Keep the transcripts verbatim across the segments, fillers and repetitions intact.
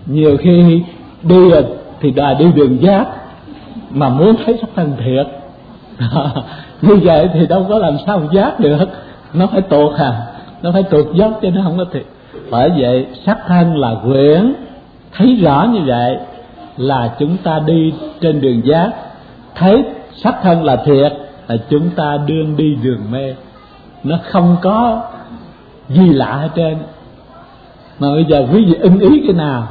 Nhiều khi đi thì đòi đi đường giác mà muốn thấy sắc thân thiệt. Như vậy thì đâu có làm sao giác được, nó phải tuột à, nó phải tuột dốc chứ nó không có thiệt. Bởi vậy sắc thân là quyển, thấy rõ như vậy là chúng ta đi trên đường giác. Thấy sắc thân là thiệt là chúng ta đương đi đường mê. Nó không có gì lạ hết trơn. Mà bây giờ quý vị ưng ý cái nào?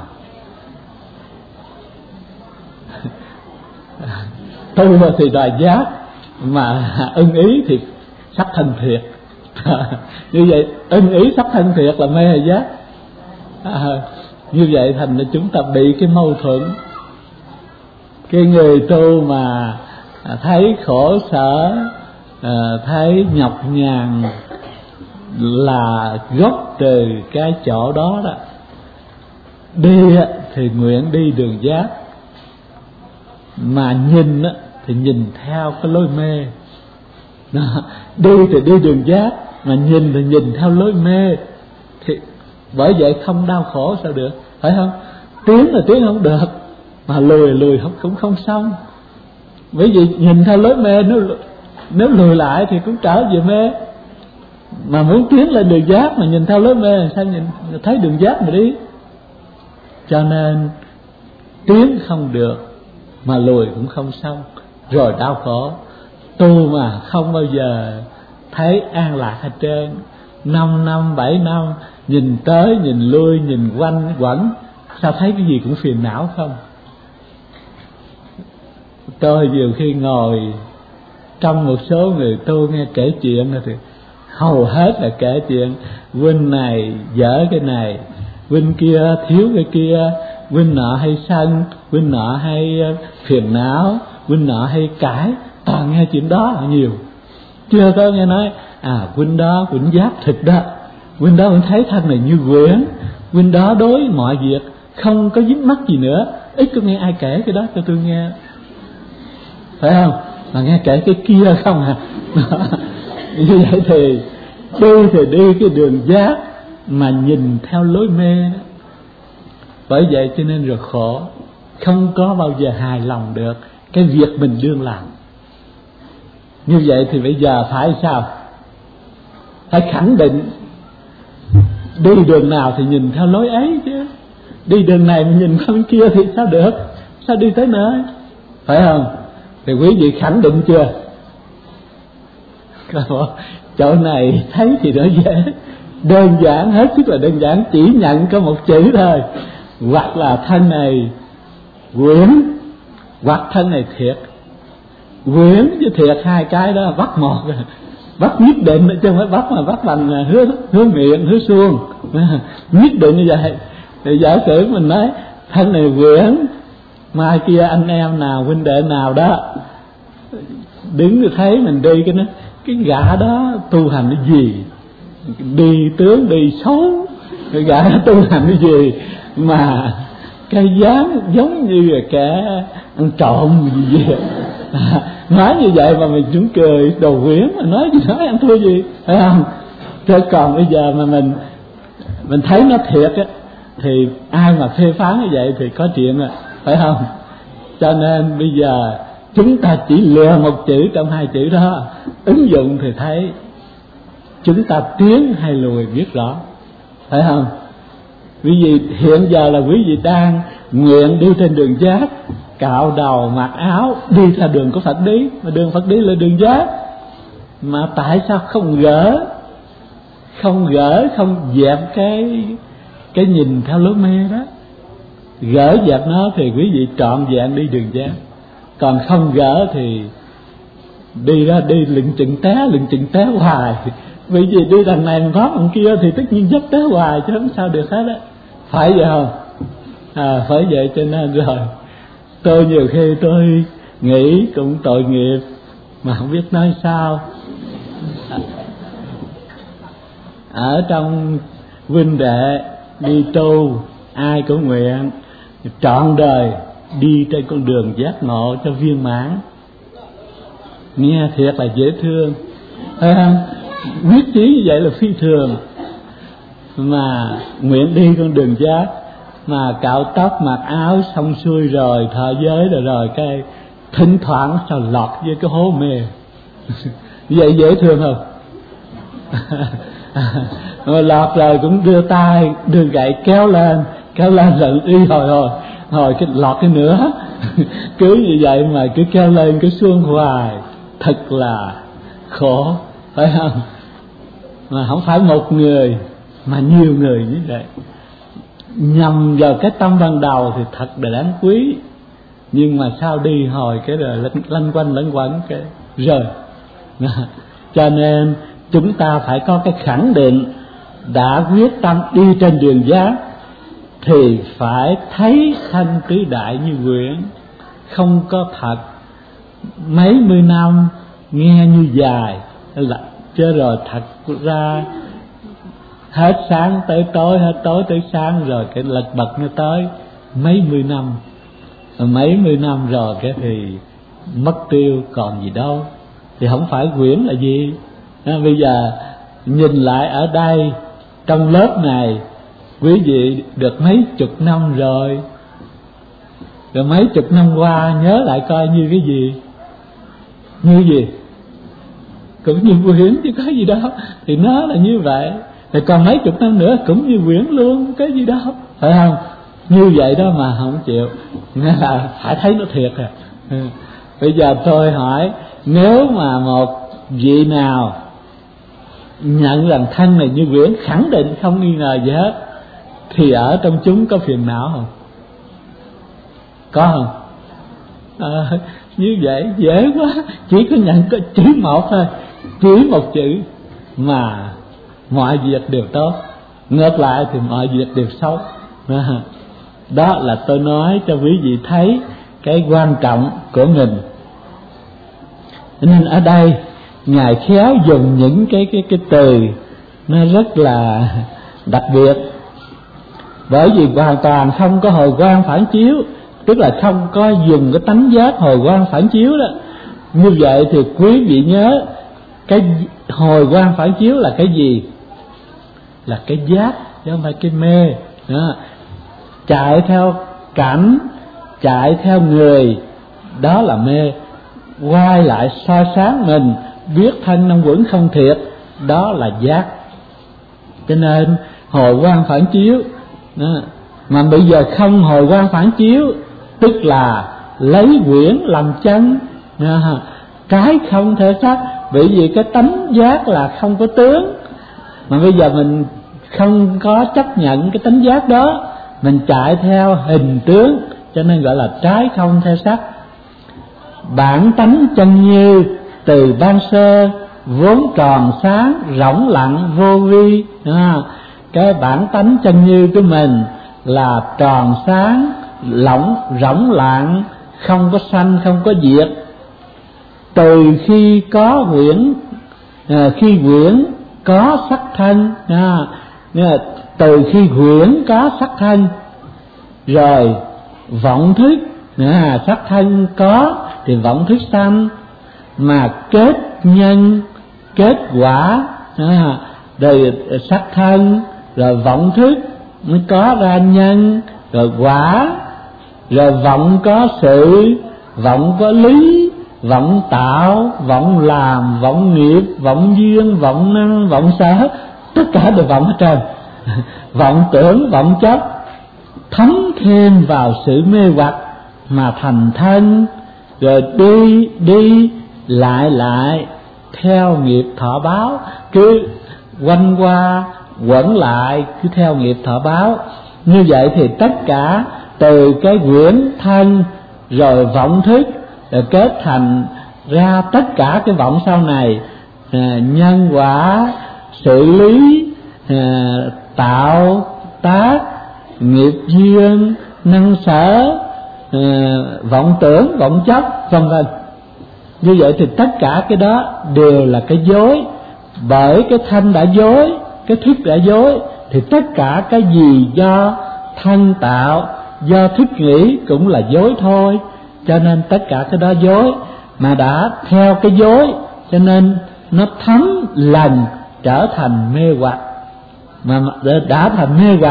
Tu thì đòi giác, mà ưng ý thì sắc thân thiệt. Như vậy ưng ý sắc thân thiệt là mê hay giác? À, như vậy thành ra chúng ta bị cái mâu thuẫn. Cái người tu mà thấy khổ sở, thấy nhọc nhằn là gốc từ cái chỗ đó đó. Đi thì nguyện đi đường giác, mà nhìn thì nhìn theo cái lối mê. Đi thì đi đường giác, mà nhìn thì nhìn theo lối mê. Thì bởi vậy không đau khổ sao được, phải không? Tiến là tiến không được, mà lùi lùi không cũng không xong. Bởi vì nhìn theo lối mê, nếu nếu lùi lại thì cũng trở về mê. Mà muốn tiến lên đường giác mà nhìn theo lối mê, sao nhìn thấy đường giác mà đi? Cho nên tiến không được, mà lùi cũng không xong, rồi đau khổ. Tu mà không bao giờ thấy an lạc hết trơn. Năm năm, bảy năm, nhìn tới, nhìn lui, nhìn quanh quẩn, sao thấy cái gì cũng phiền não không? Tôi nhiều khi ngồi trong một số người tu nghe kể chuyện thì hầu hết là kể chuyện huynh này dở cái này, huynh kia thiếu cái kia, huynh nọ hay sân, huynh nọ hay phiền não, huynh nọ hay cãi. Toàn nghe chuyện đó nhiều. Chưa có nghe nói à huynh đó huynh giác thịt đó, huynh đó huynh thấy thân này như quyển, huynh đó đối mọi việc không có dính mắc gì nữa. Ít có nghe ai kể cái đó cho tôi nghe, phải không? Mà nghe kể cái kia không à. Như vậy thì đi thì đi cái đường giác, mà nhìn theo lối mê đó. Bởi vậy cho nên rồi khổ, không có bao giờ hài lòng được cái việc mình đương làm. Như vậy thì bây giờ phải sao? Phải khẳng định đi đường nào thì nhìn theo lối ấy chứ. Đi đường này mà nhìn theo kia thì sao được? Sao đi tới nơi? Phải không? Thì quý vị khẳng định chưa? Chỗ này thấy thì nó dễ, đơn giản, hết sức là đơn giản, chỉ nhận có một chữ thôi. Hoặc là thân này quyển, hoặc thân này thiệt. Quyển với thiệt hai cái đó bắt một, bắt nhất định, chứ không phải bắt mà bắt bằng hứa, hứa miệng, hứa suông. Nhất định như vậy. Thì giả sử mình nói thân này quyển, mai kia anh em nào, huynh đệ nào đó đứng rồi thấy mình đi cái nó, cái gã đó tu hành cái gì, đi tướng đi xấu, cái gã đó tu hành cái gì mà cái dáng giống như là kẻ ăn trộm gì vậy. À, nói như vậy mà mình cũng cười đồ quyển, mà nói gì nói ăn thua gì, phải không? Chứ còn bây giờ mà mình mình thấy nó thiệt á, thì ai mà phê phán như vậy thì có chuyện rồi, phải không? Cho nên bây giờ chúng ta chỉ lừa một chữ trong hai chữ đó, ứng dụng thì thấy chúng ta tiến hay lùi biết rõ, phải không? Quý vị hiện giờ là quý vị đang nguyện đi trên đường giác, cạo đầu mặc áo đi theo đường của Phật đi, mà đường Phật đi là đường giác. Mà tại sao không gỡ, không gỡ, không dẹp cái cái nhìn theo lối mê đó? Gỡ dẹp nó thì quý vị trọn vẹn đi đường giác. Còn không gỡ thì đi ra đi lựng chừng té, lựng chừng té hoài. Vì vì đi đằng này mà có đằng kia thì tất nhiên dấp té hoài chứ không sao được hết á. Phải vậy không? À, phải vậy cho nên rồi tôi nhiều khi tôi nghĩ cũng tội nghiệp mà không biết nói sao. Ở trong huynh đệ đi tu, ai cũng nguyện trọn đời đi trên con đường giác ngộ cho viên mãn. Nghe thiệt là dễ thương, phải không? Quyết chí như vậy là phi thường. Mà nguyện đi con đường giác, mà cạo tóc mặc áo xong xuôi rồi thọ giới rồi rồi cái thỉnh thoảng sao lọt với cái hố mê. Vậy dễ thương không? Mà lọt rồi cũng đưa tay đưa gậy kéo lên, kéo lên rồi đi hồi hồi hồi cái lọt cái nữa. Cứ như vậy mà cứ kéo lên cứ xuống hoài, thật là khổ, phải không? Mà không phải một người mà nhiều người như vậy. Nhằm vào cái tâm ban đầu thì thật là đáng quý, nhưng mà sao đi hồi cái rồi lanh, lanh quanh lẫn quẩn cái rời. Cho nên chúng ta phải có cái khẳng định, đã quyết tâm đi trên đường giác thì phải thấy thanh tứ đại như quyển, không có thật. Mấy mươi năm nghe như dài là chứ rồi thật ra hết sáng tới tối, hết tối tới sáng, rồi cái lật bật nó tới mấy mươi năm, mấy mươi năm rồi cái thì mất tiêu còn gì đâu. Thì không phải quyển là gì. À, bây giờ nhìn lại ở đây trong lớp này, quý vị được mấy chục năm rồi, rồi mấy chục năm qua nhớ lại coi như cái gì, như gì cũng như quyển chứ có gì đâu. Thì nó là như vậy, thì còn mấy chục năm nữa cũng như quyển luôn, cái gì đâu, phải không? Như vậy đó mà không chịu, nghĩa là phải thấy nó thiệt à. Ừ. Bây giờ tôi hỏi, nếu mà một vị nào nhận rằng thân này như quyển, khẳng định không nghi ngờ gì hết, thì ở trong chúng có phiền não không? Có không? À, như vậy dễ quá, chỉ có nhận có chữ một thôi, chỉ một chữ mà mọi việc đều tốt, ngược lại thì mọi việc đều xấu. À, đó là tôi nói cho quý vị thấy cái quan trọng của mình. Nên ở đây Ngài khéo dùng những cái cái cái từ nó rất là đặc biệt, bởi vì hoàn toàn không có hồi quang phản chiếu, tức là không có dùng cái tánh giác hồi quang phản chiếu đó. Như vậy thì quý vị nhớ, cái hồi quang phản chiếu là cái gì? Là cái giác, chứ không phải cái mê. Đó. Chạy theo cảnh, chạy theo người, đó là mê. Quay lại soi sáng mình, biết thân năm quẩn không thiệt, đó là giác. Cho nên hồi quang phản chiếu đó. Mà bây giờ không hồi quang phản chiếu, tức là lấy quyển làm chân, đó. Cái không thể xác, bởi vì cái tánh giác là không có tướng. Mà bây giờ mình không có chấp nhận cái tánh giác đó, mình chạy theo hình tướng, cho nên gọi là trái không theo sắc. Bản tánh chân như từ ban sơ, vốn tròn sáng rỗng lặng vô vi. À, cái bản tánh chân như của mình là tròn sáng lỏng rỗng lặng, không có sanh không có diệt. Từ khi có quyển, à, khi quyển có sắc thân, à, từ khi quyển có sắc thân rồi vọng thức, à, sắc thân có thì vọng thức sanh, mà kết nhân kết quả, à, rồi sắc thân rồi vọng thức mới có ra nhân rồi quả, rồi vọng có sự, vọng có lý, vọng tạo, vọng làm, vọng nghiệp, vọng duyên, vọng năng, vọng sở, tất cả đều vọng hết trơn. Vọng tưởng, vọng chấp thấm thêm vào sự mê hoặc mà thành thân, rồi đi đi lại lại theo nghiệp thọ báo, cứ quanh qua quẩn lại cứ theo nghiệp thọ báo. Như vậy thì tất cả từ cái quyển thân rồi vọng thức rồi kết thành ra tất cả cái vọng sau này, à, nhân quả, sự lý, à, tạo tác, nghiệp duyên, năng sở, à, vọng tưởng, vọng chấp, vân vân. Như vậy thì tất cả cái đó đều là cái dối. Bởi cái thân đã dối, cái thức đã dối, thì tất cả cái gì do thân tạo, do thức nghĩ cũng là dối thôi. Cho nên tất cả cái đó dối, mà đã theo cái dối cho nên nó thấm lần trở thành mê hoặc. Mà đã thành mê hoặc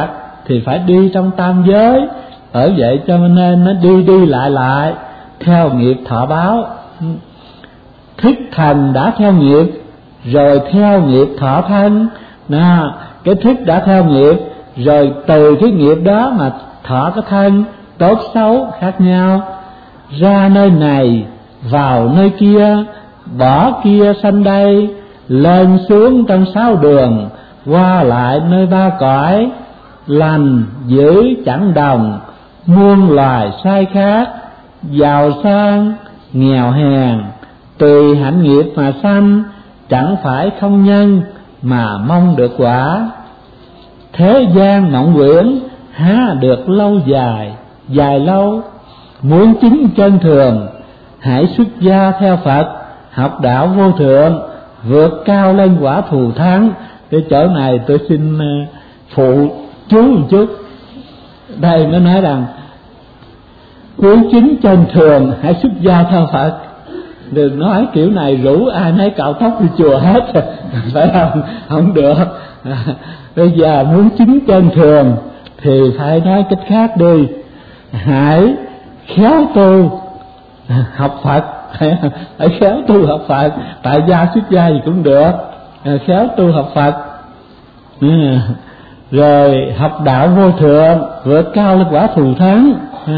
thì phải đi trong tam giới. Ở vậy cho nên nó đi đi lại lại theo nghiệp thọ báo. Thức thành đã theo nghiệp, rồi theo nghiệp thọ thân. Nào, cái thức đã theo nghiệp, rồi từ cái nghiệp đó mà thọ cái thân tốt xấu khác nhau. Ra nơi này vào nơi kia, bỏ kia sanh đây, lên xuống trong sáu đường, qua lại nơi ba cõi. Lành dữ chẳng đồng, muôn loài sai khác, giàu sang nghèo hèn, tùy hạnh nghiệp mà sanh, chẳng phải không nhân mà mong được quả. Thế gian mộng quyển há được lâu dài, dài lâu. Muốn chính chân thường, hãy xuất gia theo Phật, học đạo vô thượng, vượt cao lên quả thù thắng. Cái chỗ này tôi xin phụ chú một chút. Đây nó nói rằng muốn chính chân thường, hãy xuất gia theo Phật. Đừng nói kiểu này rủ ai nấy cạo tóc đi chùa hết, phải không? Không được. Bây giờ muốn chính chân thường thì phải nói cách khác đi. Hãy khéo tu học Phật, hãy khéo tu học Phật. Tại gia xuất gia gì cũng được, khéo tu học Phật. Rồi học đạo vô thượng, vượt cao lên quả thù thắng.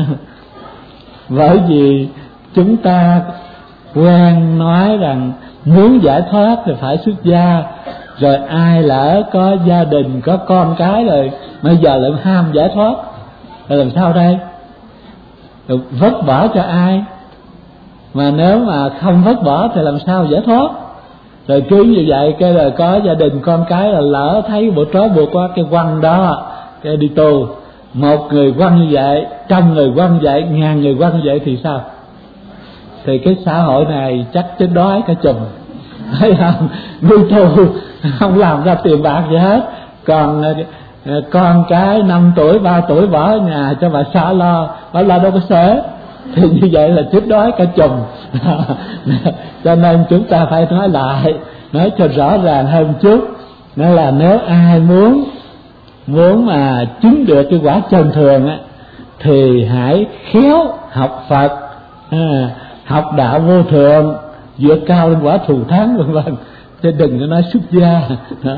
Bởi vì chúng ta quen nói rằng muốn giải thoát thì phải xuất gia, rồi ai lỡ có gia đình có con cái rồi bây giờ lại ham giải thoát, rồi làm sao đây? Rồi vất vả cho ai? Mà nếu mà không vất vả thì làm sao giải thoát? Rồi cứ như vậy cái rồi có gia đình con cái là lỡ thấy bộ trói buộc qua cái quăng đó, cái đi tù. Một người quăng như vậy, trăm người quăng như vậy, ngàn người quăng như vậy thì sao? Thì cái xã hội này chắc chết đói cả chùm, thấy không? Nuôi tù không làm ra tiền bạc gì hết, còn con cái năm tuổi ba tuổi bỏ ở nhà cho bà xã lo, bà lo đâu có xế. Thì như vậy là chết đói cả chùm. Cho nên chúng ta phải nói lại, nói cho rõ ràng hơn chút. Nói là nếu ai muốn muốn mà chứng được cái quả chân thường á, thì hãy khéo học Phật, à, học đạo vô thượng, vượt cao lên quả thù thắng vân vân, chứ đừng có nói xuất gia. Đó.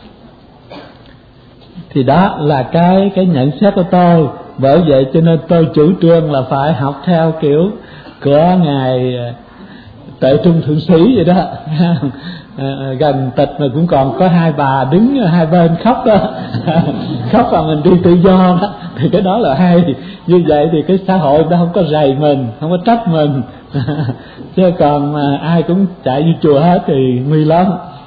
Thì đó là cái cái nhận xét của tôi. Bởi vậy cho nên tôi chủ trương là phải học theo kiểu của ngài Tuệ Trung Thượng Sĩ vậy đó. À, gần tịch mà cũng còn có hai bà đứng hai bên khóc đó. Khóc mà mình đi tự do đó, thì cái đó là hay. Như vậy thì cái xã hội nó không có rầy mình, không có trách mình. Chứ còn mà ai cũng chạy đi chùa hết thì nguy lắm.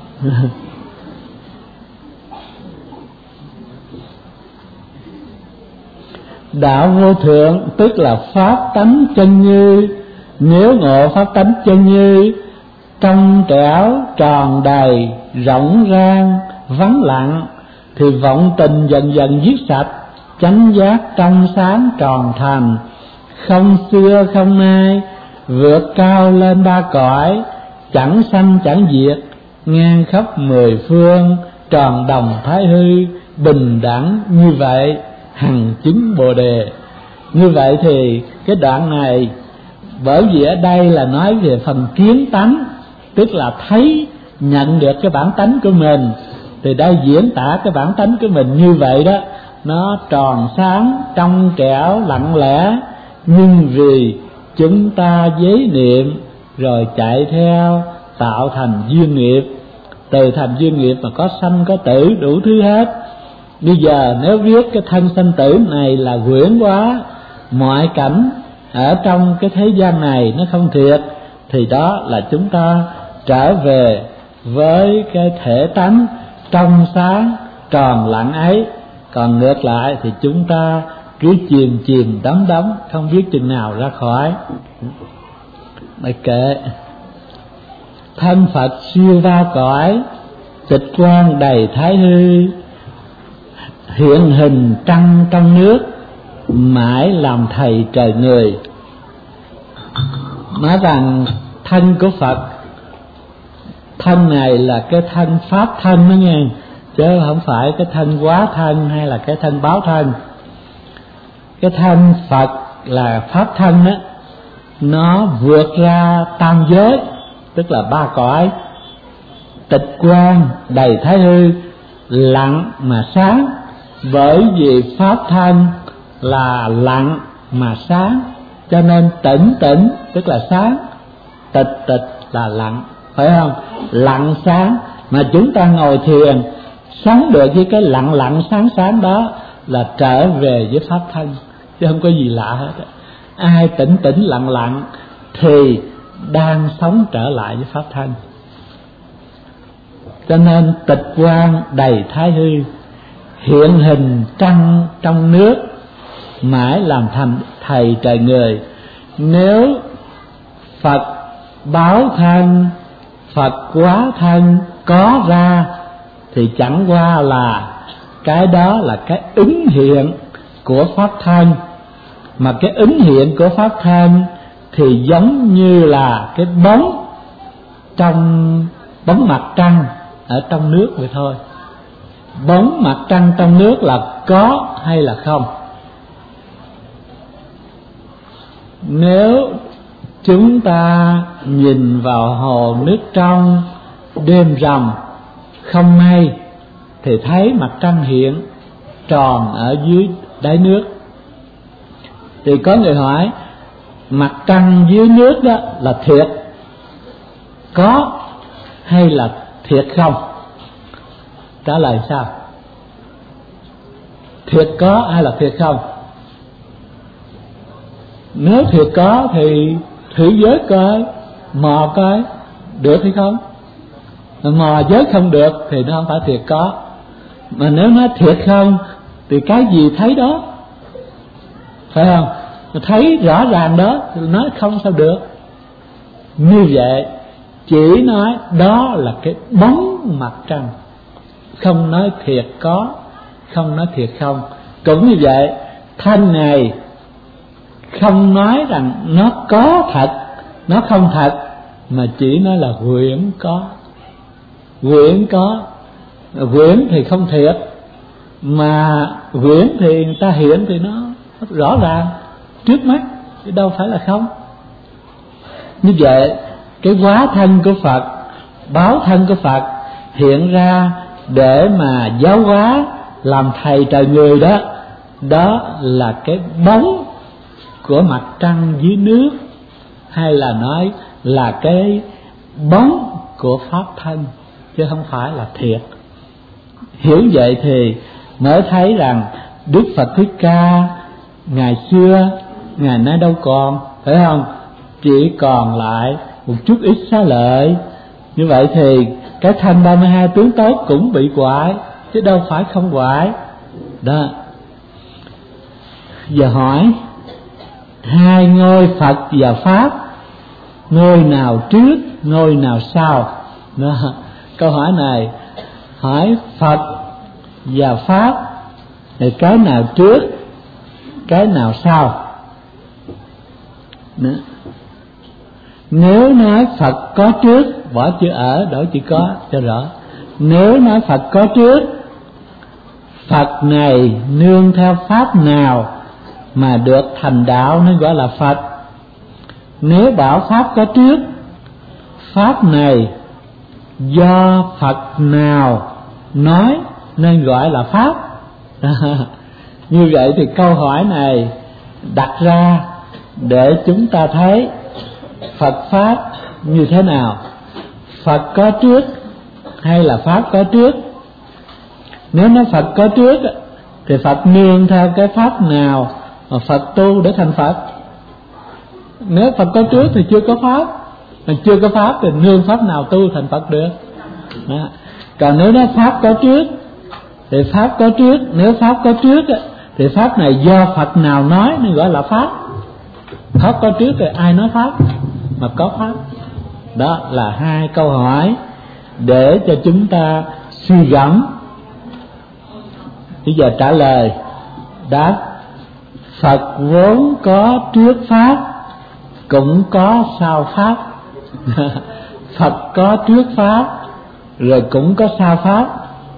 Đạo vô thượng tức là pháp tánh chân như. Nếu ngộ pháp tánh chân như, trong trẻo tròn đầy rộng rang vắng lặng, thì vọng tình dần dần giết sạch, chánh giác trong sáng tròn thành, không xưa không nay, vượt cao lên ba cõi, chẳng sanh chẳng diệt, ngang khắp mười phương, tròn đồng thái hư, bình đẳng như vậy, hằng chứng bồ đề. Như vậy thì cái đoạn này, bởi vì ở đây là nói về phần kiến tánh, tức là thấy nhận được cái bản tánh của mình, thì đây diễn tả cái bản tánh của mình như vậy đó, nó tròn sáng trong trẻo lặng lẽ. Nhưng vì chúng ta giới niệm rồi chạy theo, tạo thành duyên nghiệp, từ thành duyên nghiệp mà có sanh có tử đủ thứ hết. Bây giờ nếu viết cái thân sanh tử này là quyển quá, mọi cảnh ở trong cái thế gian này nó không thiệt, thì đó là chúng ta trở về với cái thể tánh trong sáng tròn lặng ấy. Còn ngược lại thì chúng ta cứ chìm chìm đắm đắm, không biết chừng nào ra khỏi. Bài kệ: thân Phật siêu ba cõi, tịch quang đầy thái hư, hiện hình trăng trong nước, mãi làm thầy trời người. Nói rằng thân của Phật, thân này là cái thân pháp thân đó nghe, chứ không phải cái thân hóa thân hay là cái thân báo thân. Cái thân Phật là pháp thân á, nó vượt ra tam giới, tức là ba cõi: tịch quan, đầy thái hư, lặng mà sáng. Bởi vì pháp thân là lặng mà sáng, cho nên tỉnh tỉnh tức là sáng, tịch tịch là lặng, phải không? Lặng sáng. Mà chúng ta ngồi thiền sống được với cái lặng lặng sáng sáng đó là trở về với pháp thân, chứ không có gì lạ hết. Ai tỉnh tỉnh lặng lặng thì đang sống trở lại với pháp thân. Cho nên tịch quan, đầy thái hư, hiện hình trăng trong nước, mãi làm thành thầy trời người. Nếu Phật báo thân, Phật hóa thân có ra thì chẳng qua là cái đó là cái ứng hiện của pháp thân. Mà cái ứng hiện của pháp thân thì giống như là cái bóng trong bóng mặt trăng ở trong nước vậy thôi. Bóng mặt trăng trong nước là có hay là không? Nếu chúng ta nhìn vào hồ nước trong đêm rằm không mây thì thấy mặt trăng hiện tròn ở dưới đáy nước. Thì có người hỏi, mặt trăng dưới nước đó là thiệt có hay là thiệt không? Trả lời sao? Thiệt có hay là thiệt không? Nếu thiệt có thì thử giới coi, mò coi được hay không. Mò giới không được thì nó không phải thiệt có. Mà nếu nó thiệt không thì cái gì thấy đó, phải không? Thấy rõ ràng đó thì nói không sao được. Như vậy chỉ nói đó là cái bóng mặt trăng, không nói thiệt có, không nói thiệt không. Cũng như vậy, thân này không nói rằng nó có thật, nó không thật, mà chỉ nói là huyễn có. Huyễn có, huyễn thì không thiệt, mà huyễn thì người ta hiện thì nó rõ ràng trước mắt, chứ đâu phải là không. Như vậy cái hóa thân của Phật, báo thân của Phật hiện ra để mà giáo hóa, làm thầy trời người đó, đó là cái bóng của mặt trăng dưới nước, hay là nói là cái bóng của pháp thân, chứ không phải là thiệt. Hiểu vậy thì mới thấy rằng Đức Phật Thích Ca ngày xưa, ngày nay đâu còn, phải không? Chỉ còn lại một chút ít xá lợi. Như vậy thì cái thân ba mươi hai tướng tốt cũng bị quải, chứ đâu phải không quải. Đó. Giờ hỏi, hai ngôi Phật và Pháp, ngôi nào trước, ngôi nào sau? Đó. Câu hỏi này hỏi Phật và Pháp thì cái nào trước, cái nào sau? Đó. Nếu nói Phật có trước, bỏ chữ ở, đổi chữ có cho rõ. Nếu nói Phật có trước, Phật này nương theo pháp nào mà được thành đạo nên gọi là Phật. Nếu bảo pháp có trước, pháp này do Phật nào nói nên gọi là pháp. Như vậy thì câu hỏi này đặt ra để chúng ta thấy Phật Pháp như thế nào. Phật có trước hay là Pháp có trước? Nếu nói Phật có trước thì Phật nương theo cái pháp nào mà Phật tu để thành Phật? Nếu Phật có trước thì chưa có pháp, mà chưa có pháp thì nương pháp nào tu thành Phật được. Đó. Còn nếu nói pháp có trước thì pháp có trước, nếu pháp có trước thì pháp này do Phật nào nói nên gọi là pháp. Pháp có trước thì ai nói pháp mà có pháp? Đó là hai câu hỏi để cho chúng ta suy gẫm. Bây giờ trả lời. Đáp: Phật vốn có trước pháp, cũng có sau pháp. Phật có trước pháp rồi cũng có sau pháp.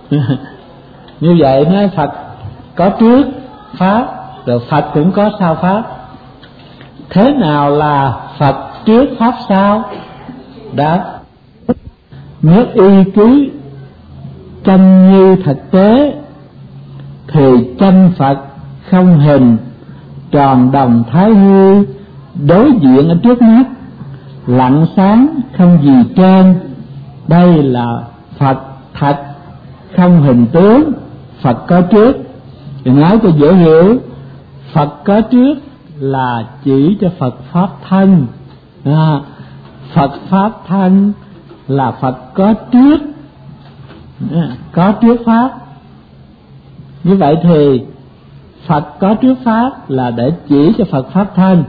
Như vậy nói Phật có trước pháp, rồi Phật cũng có sau pháp. Thế nào là Phật trước pháp sau? Đó, nếu y cứ chân như thực tế thì chân Phật không hình, tròn đồng thái hư đối diện ở trước mắt, lặng sáng không gì trên. Đây là Phật thật, không hình tướng. Phật có trước. Thì nói cho dễ hiểu, Phật có trước là chỉ cho Phật pháp thân. À, Phật pháp thân là Phật có trước, à, có trước pháp. Như vậy thì Phật có trước pháp là để chỉ cho Phật pháp thân.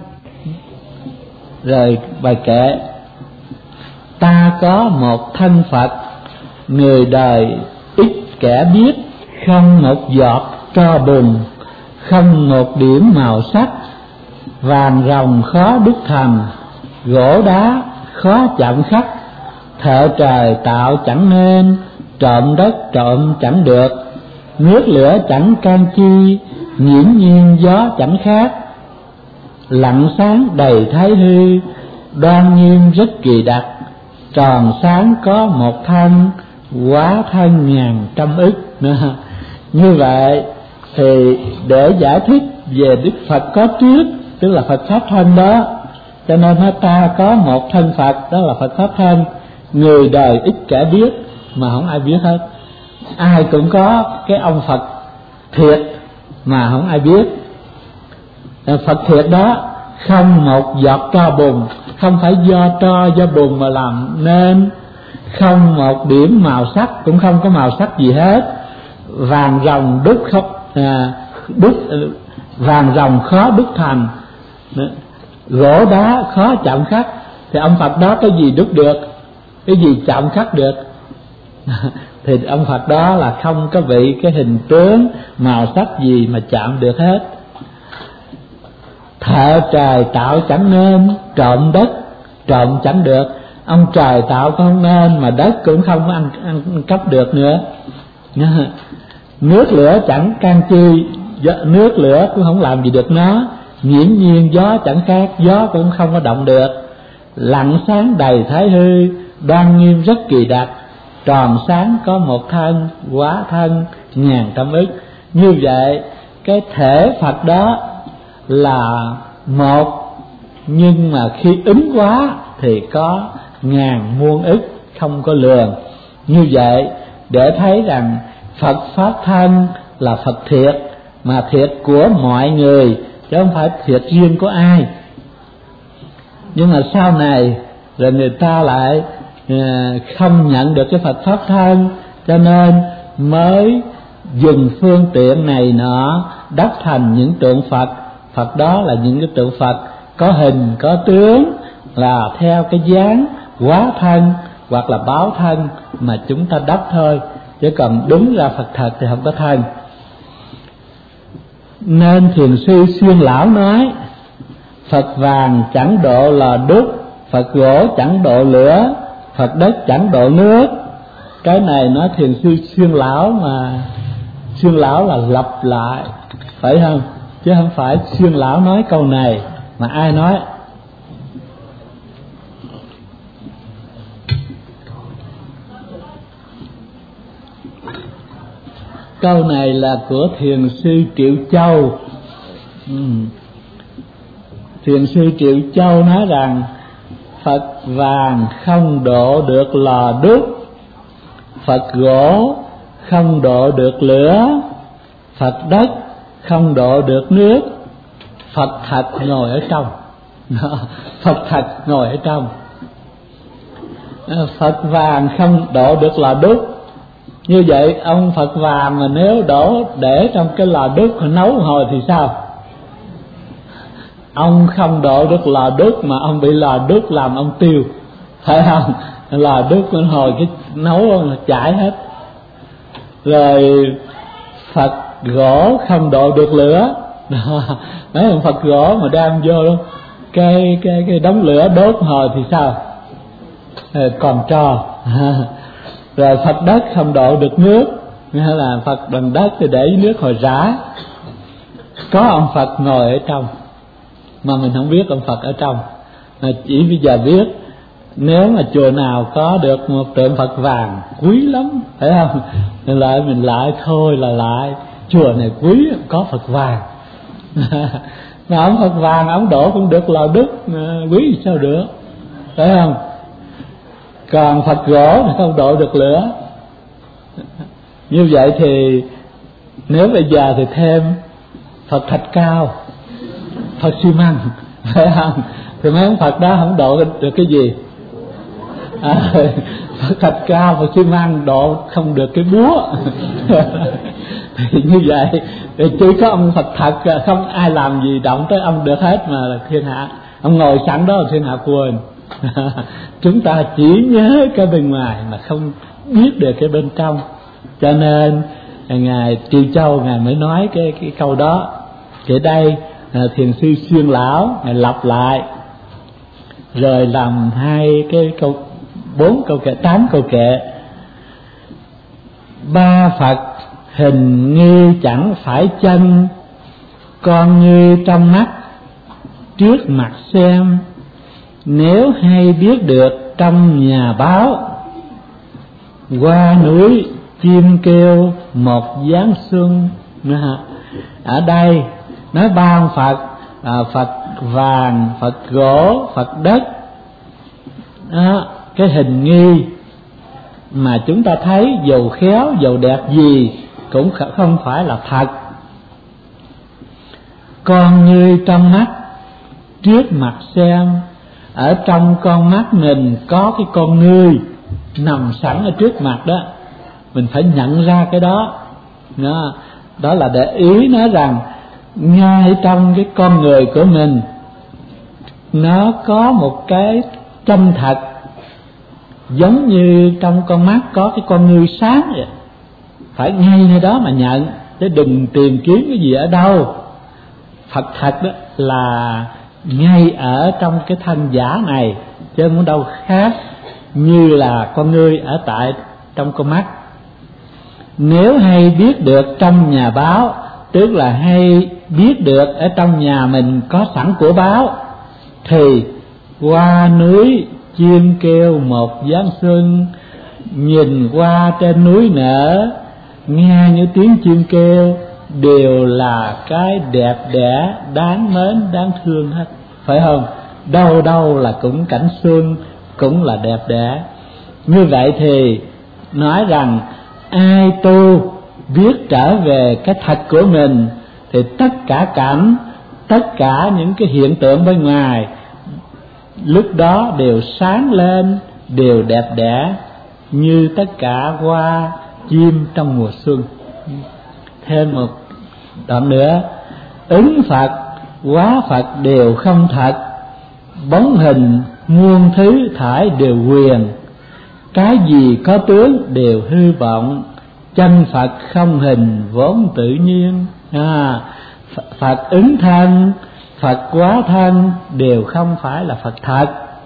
Rồi bài kệ: ta có một thân Phật, người đời ít kẻ biết, không một giọt tro bùn, không một điểm màu sắc, vàng rồng khó đúc thành, gỗ đá khó chạm khắc, thợ trời tạo chẳng nên, trộm đất trộm chẳng được, nước lửa chẳng can chi, nghiễm nhiên gió chẳng khác, lặng sáng đầy thái hư, đoan nghiêm rất kỳ đặc, tròn sáng có một thân, quá thân ngàn trăm ức. Như vậy thì để giải thích về Đức Phật có trước, tức là Phật pháp thân đó, cho nên ta có một thân Phật, đó là Phật pháp thân. Người đời ít kẻ biết, mà không ai biết hết. Ai cũng có cái ông Phật thiệt mà không ai biết. Phật thiệt đó không một giọt tro bùn, không phải do tro do bùn mà làm nên, không một điểm màu sắc, cũng không có màu sắc gì hết. Vàng rồng đúc không à, đúc vàng rồng khó đúc thành, gỗ đá khó chạm khắc. Thì ông Phật đó cái gì đúc được, cái gì chạm khắc được? Thì ông Phật đó là không có vị cái hình tướng màu sắc gì mà chạm được hết. Thợ trời tạo chẳng nên, trộm đất trộm chẳng được. Ông trời tạo không nên mà đất cũng không có ăn, ăn cắp được nữa. Nước lửa chẳng can chi, nước lửa cũng không làm gì được nó. Nghiễm nhiên gió chẳng khác, gió cũng không có động được. Lặng sáng đầy thái hư, đoan nghiêm rất kỳ đặc, tròn sáng có một thân, quá thân ngàn trăm ức. Như vậy cái thể Phật đó là một, nhưng mà khi ứng quá thì có ngàn muôn ức, không có lường. Như vậy để thấy rằng Phật pháp thân là Phật thiệt, mà thiệt của mọi người chứ không phải thiệt riêng của ai. Nhưng mà sau này rồi người ta lại không nhận được cái Phật pháp thân, cho nên mới dùng phương tiện này nọ đắp thành những tượng Phật. Phật đó là những cái tượng Phật có hình có tướng, là theo cái dáng hóa thân hoặc là báo thân mà chúng ta đắp thôi, chứ còn đúng ra Phật thật thì không có thân. Nên thiền sư Xuyên Lão nói: Phật vàng chẳng độ lò đúc, Phật gỗ chẳng độ lửa, Phật đất chẳng độ nước. Cái này nói thiền sư Xuyên Lão, mà Xuyên Lão là lặp lại, phải không? Chứ không phải Xuyên Lão nói câu này. Mà ai nói? Câu này là của thiền sư Triệu Châu. ừ. Thiền sư Triệu Châu nói rằng Phật vàng không độ được lò đúc, Phật gỗ không độ được lửa, Phật đất không độ được nước, Phật thật ngồi ở trong. Phật thật ngồi ở trong. Phật vàng không độ được lò đúc. Như vậy ông Phật vàng mà nếu đổ để trong cái lò đúc nấu hồi thì sao? Ông không độ được lò đúc mà ông bị lò đúc làm ông tiêu, phải không? Lò đúc nó hồi cái nấu là chảy hết. Rồi Phật gỗ không độ được lửa. Mấy ông Phật gỗ mà đem vô cái cái cái đống lửa đốt hồi thì sao? Còn tro. Rồi Phật đất không độ được nước, Nghĩa là Phật bằng đất thì để nước hồi rã. Có ông Phật ngồi ở trong mà mình không biết ông Phật ở trong, mà chỉ bây giờ biết. Nếu mà chùa nào có được một tượng Phật vàng quý lắm, phải không? Nên lại mình lại thôi là lại chùa này quý, có Phật vàng. Mà ông Phật vàng ông đổ cũng được lò đức, quý sao được, phải không? Còn Phật gỗ thì không độ được lửa. Như vậy thì nếu bây giờ thì thêm Phật thạch cao, Phật xi măng, phải không? Thì mấy ông Phật đó không độ được cái gì. À, Phật thạch cao, Phật xi măng độ không được cái búa. Thì như vậy thì chỉ có ông Phật thật, không ai làm gì động tới ông được hết, mà là thiên hạ. Ông ngồi sẵn đó là thiên hạ quên. Chúng ta chỉ nhớ cái bên ngoài mà không biết được cái bên trong. Cho nên Ngài Trì Châu Ngài mới nói cái, cái câu đó. Thì đây Thiền sư Xuyên Lão Ngài lặp lại, rồi làm hai cái câu, bốn câu kệ, tám câu kệ. Ba Phật hình nghi chẳng phải chân, con ngươi trong mắt trước mặt xem. Nếu hay biết được trong nhà báo, qua núi chim kêu một giáng xuân. Ở đây nói ba ông Phật, à, Phật vàng, Phật gỗ, Phật đất đó, cái hình nghi mà chúng ta thấy dầu khéo dầu đẹp gì cũng không phải là thật. Con ngươi trong mắt trước mặt xem. Ở trong con mắt mình có cái con ngươi nằm sẵn ở trước mặt đó, mình phải nhận ra cái đó. Đó, đó là để ý nói rằng ngay trong cái con người của mình nó có một cái chân thật, giống như trong con mắt có cái con ngươi sáng vậy. Phải ngay nơi đó mà nhận, chứ đừng tìm kiếm cái gì ở đâu. Phật thật đó là ngay ở trong cái thân giả này, chứ không đâu khác như là con ngươi ở tại trong con mắt. Nếu hay biết được trong nhà báo, tức là hay biết được ở trong nhà mình có sẵn của báo, thì qua núi chim kêu một giáng xuân. Nhìn qua trên núi nở, nghe như tiếng chim kêu, đều là cái đẹp đẽ, đáng mến, đáng thương hết, phải không? Đâu đâu là cũng cảnh xuân, cũng là đẹp đẽ. Như vậy thì nói rằng ai tu biết trở về cái thật của mình, thì tất cả cảnh, tất cả những cái hiện tượng bên ngoài lúc đó đều sáng lên, đều đẹp đẽ như tất cả hoa chim trong mùa xuân. Thêm một đoạn nữa: ứng Phật hóa Phật đều không thật, bóng hình muôn thứ thải đều quyền. Cái gì có tướng đều hư vọng, chân Phật không hình vốn tự nhiên. À, Phật ứng thân, Phật hóa thân đều không phải là Phật thật.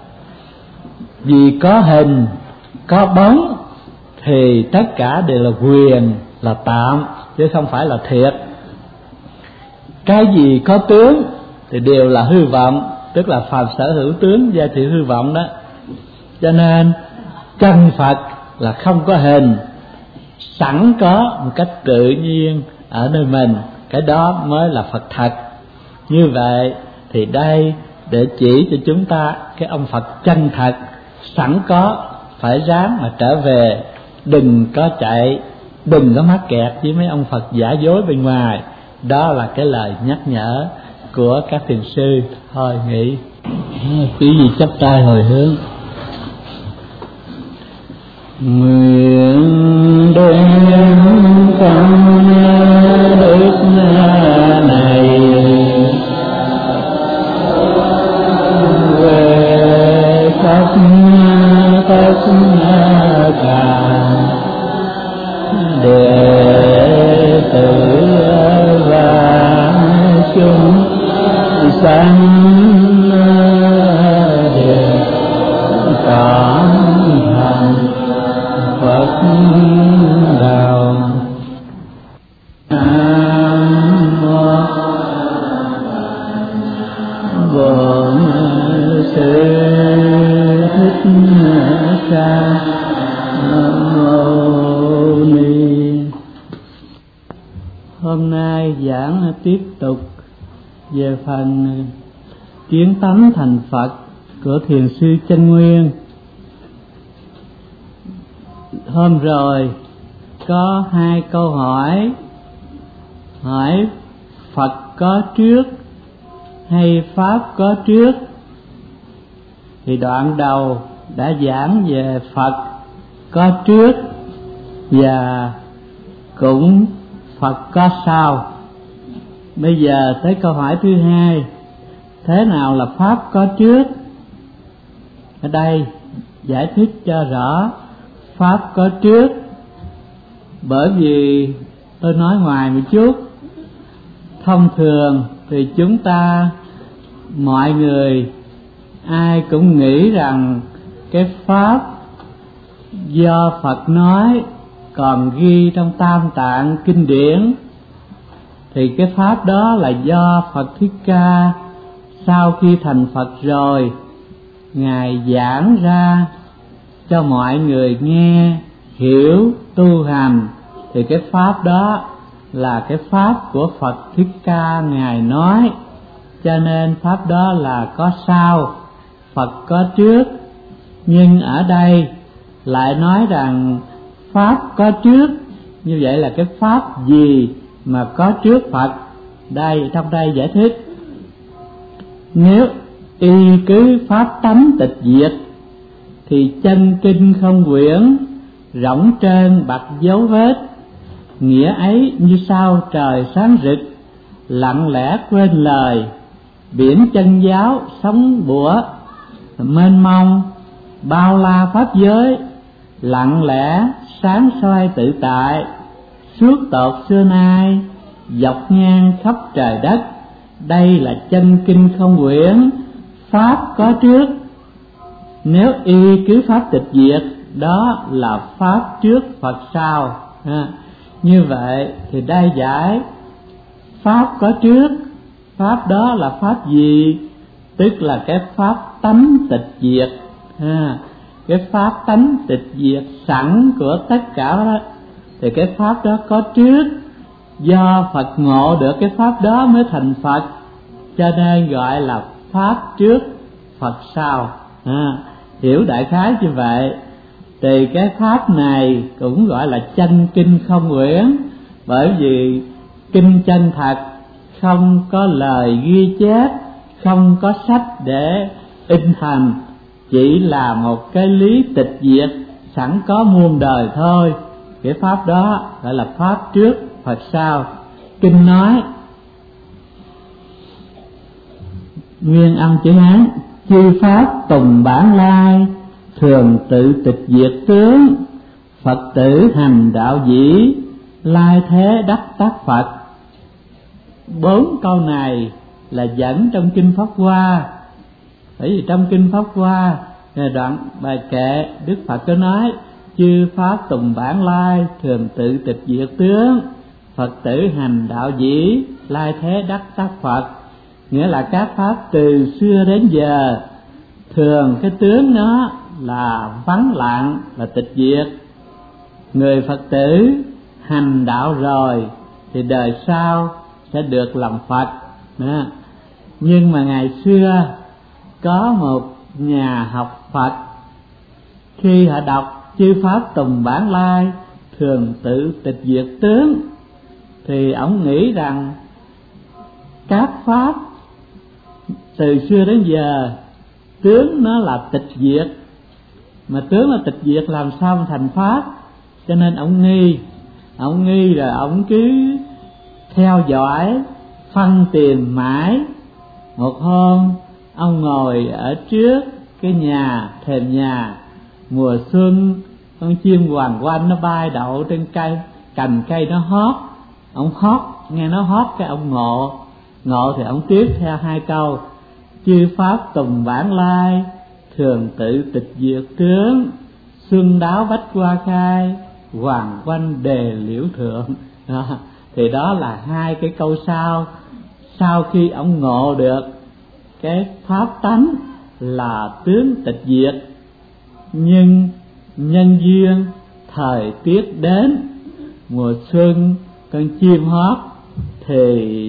Vì có hình, có bóng thì tất cả đều là quyền, là tạm, chứ không phải là thiệt. Cái gì có tướng thì đều là hư vọng, tức là phàm sở hữu tướng, gia trị hư vọng đó. Cho nên chân Phật là không có hình, sẵn có một cách tự nhiên ở nơi mình, cái đó mới là Phật thật. Như vậy thì đây để chỉ cho chúng ta cái ông Phật chân thật sẵn có, phải ráng mà trở về, đừng có chạy, đừng có mắc kẹt với mấy ông Phật giả dối bên ngoài. Đó là cái lời nhắc nhở của các thiền sư. Thôi nghỉ. Quý vị chắp tay hồi hướng. Nguyện đem tâm đức này về khắp tất cả đệ tử và chúng sanh đều cảm hành Phật đạo. tục về phần kiến tánh thành Phật của Thiền sư Chân Nguyên. Hôm rồi có hai câu hỏi, hỏi Phật có trước hay Pháp có trước? Thì đoạn đầu đã giảng về Phật có trước và cũng Phật có sau. Bây giờ tới câu hỏi thứ hai, thế nào là Pháp có trước? Ở đây giải thích cho rõ Pháp có trước, bởi vì tôi nói ngoài một chút. Thông thường thì chúng ta, mọi người ai cũng nghĩ rằng cái Pháp do Phật nói còn ghi trong Tam Tạng kinh điển, thì cái Pháp đó là do Phật Thích Ca sau khi thành Phật rồi Ngài giảng ra cho mọi người nghe, hiểu, tu hành. Thì cái Pháp đó là cái Pháp của Phật Thích Ca Ngài nói, cho nên Pháp đó là có sau, Phật có trước. Nhưng ở đây lại nói rằng Pháp có trước, như vậy là cái Pháp gì mà có trước Phật? Đây, trong đây giải thích, nếu y cứ Pháp tánh tịch diệt thì chân kinh không quyển, rỗng trơn bặt dấu vết. Nghĩa ấy như sao trời sáng rực, lặng lẽ quên lời. Biển chân giáo sóng bủa mênh mông, bao la pháp giới, lặng lẽ sáng soi tự tại. Suốt tột xưa nay, dọc ngang khắp trời đất. Đây là chân kinh không quyển, Pháp có trước. Nếu y cứ Pháp tịch diệt, đó là Pháp trước Phật sau. ha. Như vậy thì đa giải Pháp có trước, Pháp đó là Pháp gì? Tức là cái Pháp tánh tịch diệt. ha. Cái Pháp tánh tịch diệt sẵn của tất cả đó, thì cái Pháp đó có trước. Do Phật ngộ được cái Pháp đó mới thành Phật, cho nên gọi là Pháp trước Phật sau. à, Hiểu đại khái như vậy. Thì cái Pháp này cũng gọi là chân kinh không quyển, bởi vì kinh chân thật, không có lời ghi chép, không có sách để in hành, chỉ là một cái lý tịch diệt sẵn có muôn đời thôi. Cái Pháp đó gọi là Pháp trước Phật sau. Kinh nói nguyên âm chữ Hán: chư Pháp tùng bản lai, thường tự tịch diệt tướng. Phật tử hành đạo dĩ, lai thế đắc tác Phật. Bốn câu này là dẫn trong kinh Pháp Hoa. Bởi vì trong kinh Pháp Hoa, đoạn bài kệ Đức Phật có nói: chư Pháp tùng bản lai, thường tự tịch diệt tướng. Phật tử hành đạo dĩ, lai thế đắc tác Phật. Nghĩa là các Pháp từ xưa đến giờ, thường cái tướng nó là vắng lặng, là tịch diệt. Người Phật tử hành đạo rồi thì đời sau sẽ được làm Phật. Đó. Nhưng mà ngày xưa có một nhà học Phật, khi họ đọc chư Pháp tùng bản lai, thường tự tịch diệt tướng, thì ông nghĩ rằng các Pháp từ xưa đến giờ tướng nó là tịch diệt, mà tướng là tịch diệt làm sao mà thành Pháp? Cho nên ông nghi, ông nghi rồi ông cứ theo dõi, phân tìm mãi. Một hôm ông ngồi ở trước cái nhà, thềm nhà, mùa xuân, con chim hoàng oanh nó bay đậu trên cây, cành cây nó hót. Ông hót, nghe nó hót cái ông ngộ. Ngộ thì ông tiếp theo hai câu: chư Pháp tùng bản lai, thường tự tịch diệt tướng. Xuân đáo bách hoa khai, hoàng oanh đề liễu thượng. Đó. Thì đó là hai cái câu sau. Sau khi ông ngộ được cái Pháp tánh là tướng tịch diệt, nhưng nhân duyên thời tiết đến, mùa xuân con chim hót, thì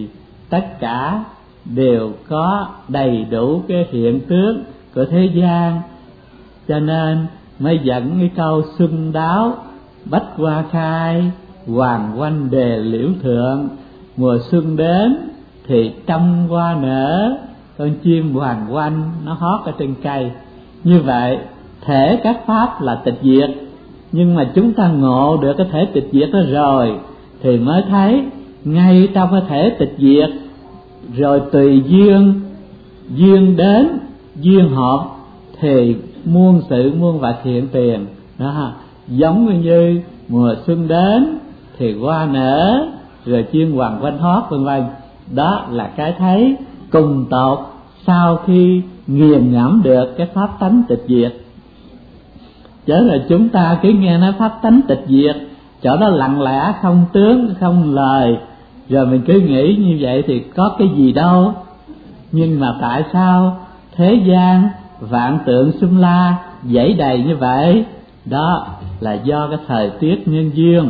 tất cả đều có đầy đủ cái hiện tướng của thế gian, cho nên mới dẫn cái câu xuân đáo bách hoa khai, hoàng oanh đề liễu thượng. Mùa xuân đến thì trăm hoa nở, con chim hoàng oanh nó hót ở trên cây. Như vậy thể các pháp là tịch diệt, nhưng mà chúng ta ngộ được cái thể tịch diệt đó rồi thì mới thấy ngay trong cái thể tịch diệt, rồi tùy duyên duyên đến duyên hợp thì muôn sự muôn vật hiện tiền đó. Giống như mùa xuân đến thì hoa nở, rồi chim hoàng oanh hót vân vân. Đó là cái thấy cùng tột sau khi nghiền ngẫm được cái pháp tánh tịch diệt. Chứ là chúng ta cứ nghe nói pháp tánh tịch diệt, chỗ đó lặng lẽ không tướng không lời, rồi mình cứ nghĩ như vậy thì có cái gì đâu. Nhưng mà tại sao thế gian vạn tượng xung la dãy đầy như vậy? Đó là do cái thời tiết nhân duyên.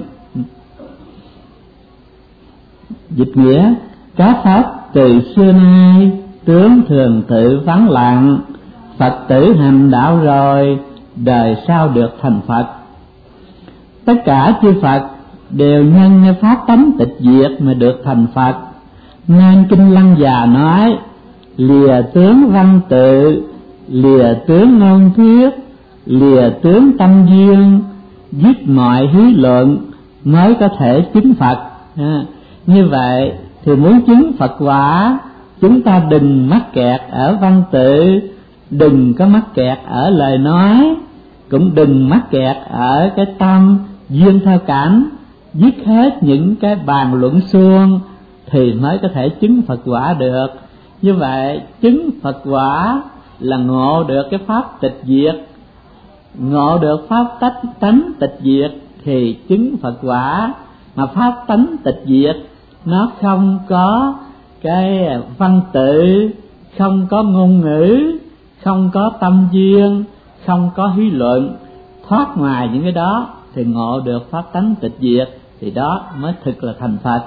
Dịch nghĩa: các pháp từ xưa nay tướng thường tự vắng lặng, Phật tử hành đạo rồi đời sau được thành Phật. Tất cả chư Phật đều nhân cái pháp tánh tịch diệt mà được thành Phật, nên Kinh Lăng Già nói: lìa tướng văn tự, lìa tướng ngôn thuyết, lìa tướng tâm duyên, dứt mọi hí luận mới có thể chứng Phật. À, như vậy thì muốn chứng Phật quả, chúng ta đừng mắc kẹt ở văn tự, đừng có mắc kẹt ở lời nói, cũng đừng mắc kẹt ở cái tâm duyên theo cảnh, dứt hết những cái bàn luận suông thì mới có thể chứng Phật quả được. Như vậy chứng Phật quả là ngộ được cái pháp tịch diệt, ngộ được pháp tánh, tánh tịch diệt thì chứng Phật quả. Mà pháp tánh tịch diệt nó không có cái văn tự, không có ngôn ngữ, không có tâm duyên, không có hí luận, thoát ngoài những cái đó thì ngộ được pháp tánh tịch diệt, thì đó mới thực là thành Phật.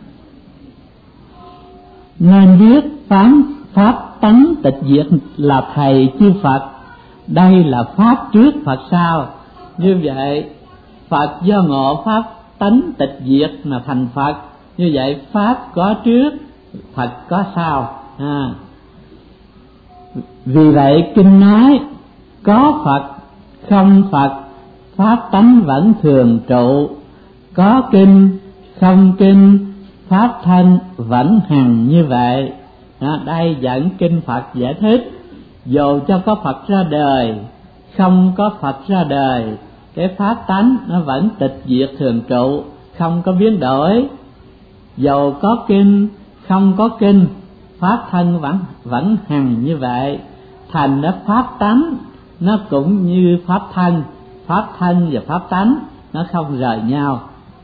Nên biết phán pháp tánh tịch diệt là thầy chư Phật, đây là pháp trước Phật sau. Như vậy Phật do ngộ pháp tánh tịch diệt mà thành Phật, như vậy pháp có trước, Phật có sau. À, vì vậy Kinh nói: có Phật không Phật, pháp tánh vẫn thường trụ. Có kinh không kinh, pháp thân vẫn hằng như vậy. Đó, đây dẫn kinh Phật giải thích: dù cho có Phật ra đời, không có Phật ra đời, cái pháp tánh nó vẫn tịch diệt thường trụ, không có biến đổi. Dù có kinh không có kinh, pháp thân vẫn vẫn hằng như vậy. Thành nó pháp tánh nó cũng như pháp thân, pháp thân và pháp tánh nó không rời nhau.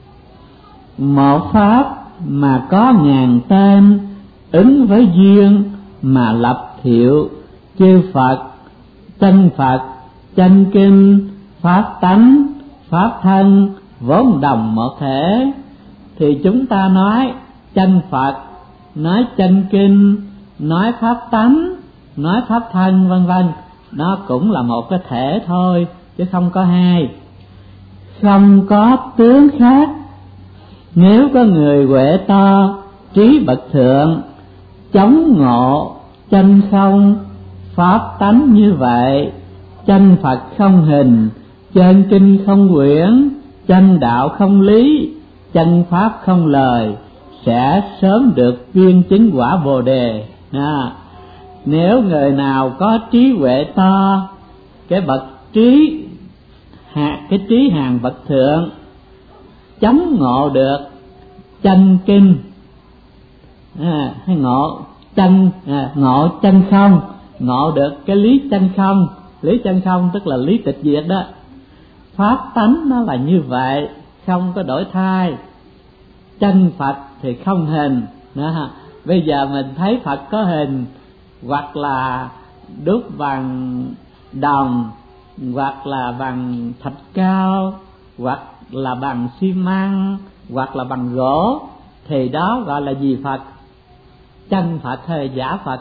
Một pháp mà có ngàn tên, ứng với duyên mà lập hiệu. Chư Phật, chân Phật, chân kinh, pháp tánh, pháp thân vốn đồng một thể. Thì chúng ta nói chân Phật, nói chân kinh, nói pháp tánh, nói pháp thân vân vân, nó cũng là một cái thể thôi chứ không có hai, không có tướng khác. Nếu có người huệ to, trí bậc thượng, chống ngộ chân không, pháp tánh như vậy, chân Phật không hình, chân kinh không quyển, chân đạo không lý, chân pháp không lời, sẽ sớm được viên chứng quả Bồ Đề. À, nếu người nào có trí huệ to, cái bậc trí hạ, cái trí hàng bậc thượng, chống ngộ được chân kinh, à, hay ngộ chân à, ngộ chân không, ngộ được cái lý chân không. Lý chân không tức là lý tịch diệt đó. Pháp tánh nó là như vậy, không có đổi thay. Chân Phật thì không hình đó. Bây giờ mình thấy Phật có hình, hoặc là đúc bằng đồng, hoặc là bằng thạch cao, hoặc là bằng xi măng, hoặc là bằng gỗ, thì đó gọi là gì Phật? chân Phật hay giả Phật?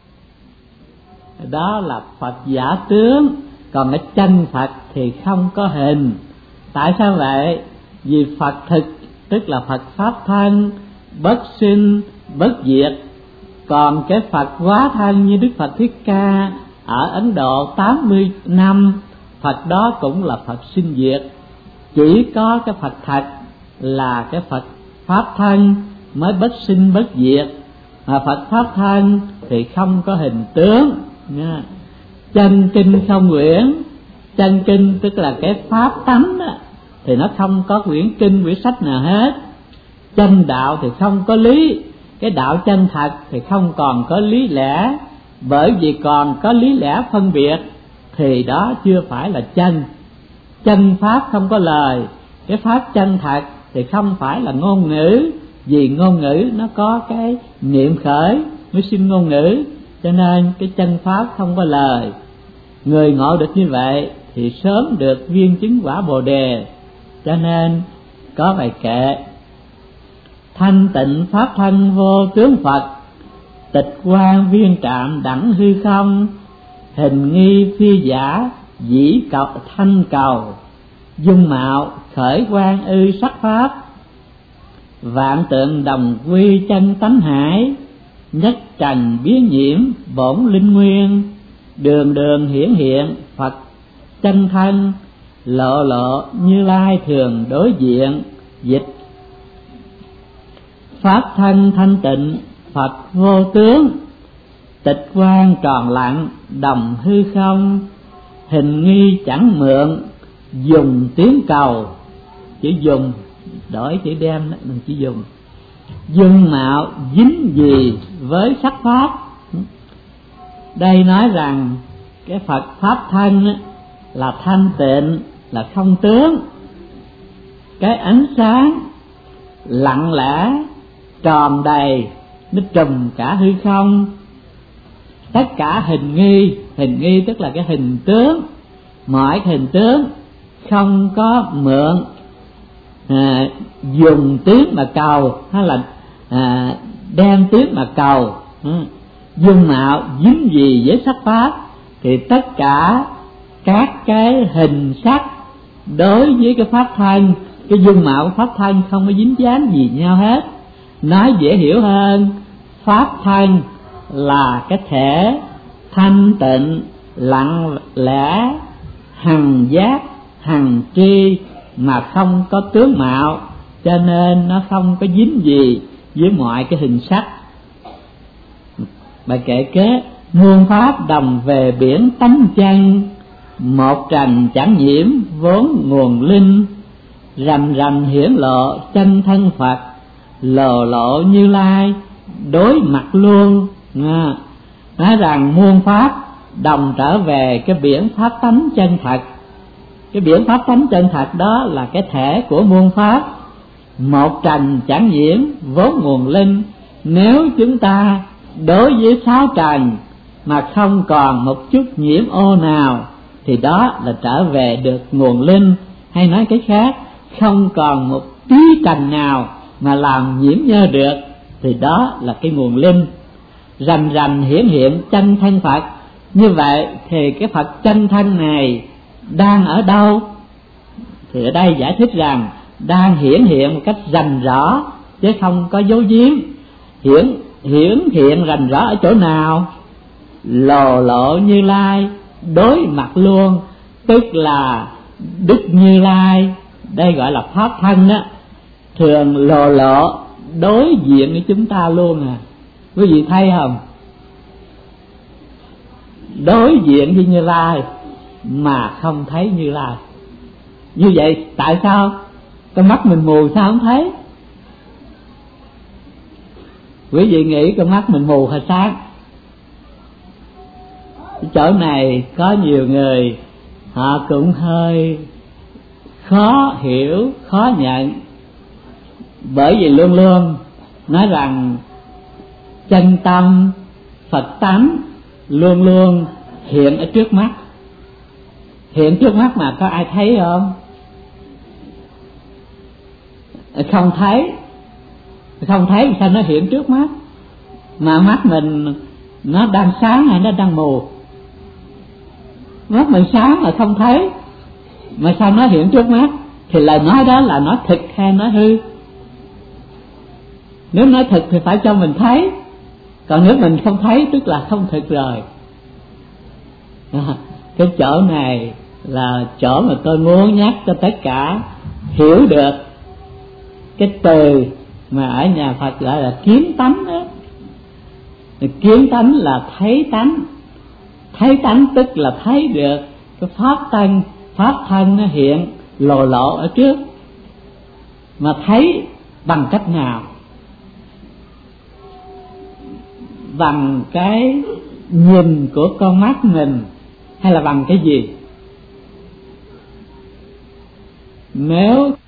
Đó là Phật giả tướng, còn cái chân Phật thì không có hình. Tại sao vậy? Vì Phật thực tức là Phật pháp thân, bất sinh bất diệt. Còn cái Phật hóa thân như Đức Phật Thích Ca ở Ấn Độ tám mươi năm, Phật đó cũng là Phật sinh diệt. Chỉ có cái Phật thật là cái Phật pháp thân mới bất sinh bất diệt, mà Phật pháp thân thì không có hình tướng nha. Chân kinh không quyển, chân kinh tức là cái pháp tánh đó, thì nó không có quyển kinh quyển sách nào hết. Chân đạo thì không có lý, cái đạo chân thật thì không còn có lý lẽ, bởi vì còn có lý lẽ phân biệt thì đó chưa phải là chân. Chân pháp không có lời, cái pháp chân thật thì không phải là ngôn ngữ, vì ngôn ngữ nó có cái niệm khởi mới sinh ngôn ngữ, cho nên cái chân pháp không có lời. Người ngộ được như vậy thì sớm được viên chứng quả Bồ Đề. Cho nên có bài kệ: thanh tịnh pháp thân vô tướng Phật, tịch quan viên trạm đẳng hư không, hình nghi phi giả dĩ cầu thanh cầu, dung mạo khởi quan ư sắc pháp, vạn tượng đồng quy chân tánh hải, nhất trần biến nhiễm bổn linh nguyên, đường đường hiển hiện Phật chân thân, lộ lộ Như Lai thường đối diện. Dịch: pháp thân thanh tịnh Phật vô tướng, tịch quan tròn lặng đồng hư không, hình nghi chẳng mượn dùng tiếng cầu. Chữ dùng đổi chữ đem đó, mình chỉ dùng. Dung mạo dính gì với sắc pháp. Đây nói rằng cái Phật pháp thân là thanh tịnh, là không tướng. Cái ánh sáng lặng lẽ tròn đầy, nó trùm cả hư không. Tất cả hình nghi, hình nghi tức là cái hình tướng, mọi hình tướng không có mượn à, dùng tiếng mà cầu, hay là à, đem tiếng mà cầu. ừ. Dung mạo dính gì với sắc pháp, thì tất cả các cái hình sắc đối với cái pháp thân, cái dung mạo pháp thân không có dính dáng gì nhau hết. Nói dễ hiểu hơn, pháp thân là cái thể thanh tịnh, lặng lẽ, hằng giác, hằng tri, mà không có tướng mạo, cho nên nó không có dính gì với mọi cái hình sắc. Bài kệ kế: muôn pháp đồng về biển tánh chân, một trần chẳng nhiễm vốn nguồn linh, rành rành hiển lộ chân thân Phật, lồ lộ Như Lai đối mặt luôn. à, Nói rằng muôn pháp đồng trở về cái biển pháp tánh chân thật. Cái biển pháp tánh chân thật đó là cái thể của muôn pháp. Một trần chẳng nhiễm vốn nguồn linh. Nếu chúng ta đối với sáu trần mà không còn một chút nhiễm ô nào, thì đó là trở về được nguồn linh. Hay nói cái khác, không còn một tí trần nào mà làm nhiễm nhơ được, thì đó là cái nguồn linh. Rành rành hiển hiện chân thân Phật. Như vậy thì cái Phật chân thân này đang ở đâu? Thì ở đây giải thích rằng đang hiển hiện một cách rành rõ, chứ không có dấu giếm. Hiển hiển hiện rành rõ ở chỗ nào? Lồ lộ Như Lai đối mặt luôn, tức là Đức Như Lai, đây gọi là pháp thân á, thường lồ lộ đối diện với chúng ta luôn à. Quý vị thấy không? Đối diện với Như Lai mà không thấy Như Lai. Như vậy tại sao? Con mắt mình mù sao không thấy? Quý vị nghĩ con mắt mình mù hay sáng? Chỗ này có nhiều người họ cũng hơi khó hiểu, khó nhận, bởi vì luôn luôn nói rằng chân tâm Phật tánh luôn luôn hiện ở trước mắt. Hiện trước mắt mà có ai thấy không? Không thấy. Không thấy sao nó hiện trước mắt? mà mắt mình nó đang sáng hay nó đang mù? Mắt mình sáng mà không thấy, mà sao nó hiện trước mắt? Thì lời nói đó là nó thực hay nó hư? Nếu nói thực thì phải cho mình thấy, còn nếu mình không thấy tức là không thực rồi. À, cái chỗ này là chỗ mà tôi muốn nhắc cho tất cả hiểu được cái từ mà ở nhà Phật gọi là kiến tánh đó. Kiến tánh là thấy tánh, thấy tánh tức là thấy được cái pháp thân, pháp thân nó hiện lộ lộ ở trước. Mà thấy bằng cách nào? Bằng cái nhìn của con mắt mình hay là bằng cái gì? Nếu